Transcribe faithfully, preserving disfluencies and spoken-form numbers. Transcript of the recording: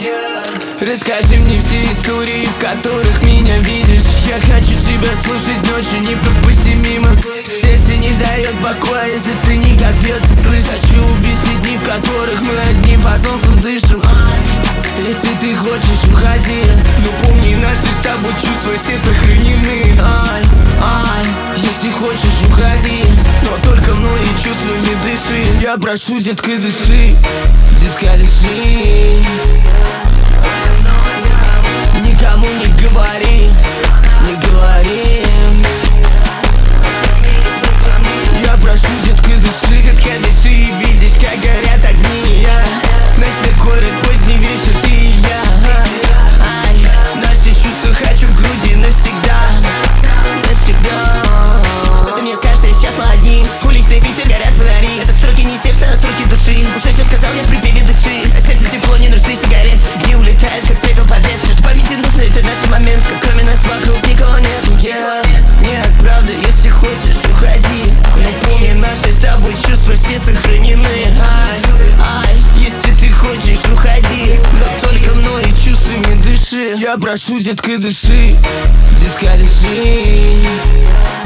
Расскажи мне все истории, в которых меня видишь. Я хочу тебя слушать ночью, не пропусти мимо. Сердце не дает покоя, зацени, как бьется, слышь. Хочу убить все дни, в которых мы одни под солнцем дышим. Если ты хочешь, уходи, но помни, наши с тобой чувства все сохранены. Ай, ай, если хочешь, уходи, но только мной и чувствами дыши. Я прошу, детка, дыши, детка, дыши. Никому не говори, не говори. Я прошу, детка, дыши, детка, дыши. И видишь, как горят огни. Я ночной город, поздний вечер, ты и я. Ай, наши чувства хочу в груди навсегда, навсегда. Что ты мне скажешь, что сейчас мы одни? Уличный ветер, горят фонари. Это строки не сердца, а строки души. Уже все сказал, я в припеве дыши. А сердце тепло, не нужны сигарет. Где улетает, как пепел по ветру. Что памяти нужно, это наш момент. Как кроме нас вокруг никого нет. Yeah. Нет, правда, если хочешь, уходи. Но помни, наши с тобой чувства все сохранены. Ай, ай, если ты хочешь, уходи, но только мной и чувствами дыши. Я прошу, детка, дыши, детка, дыши.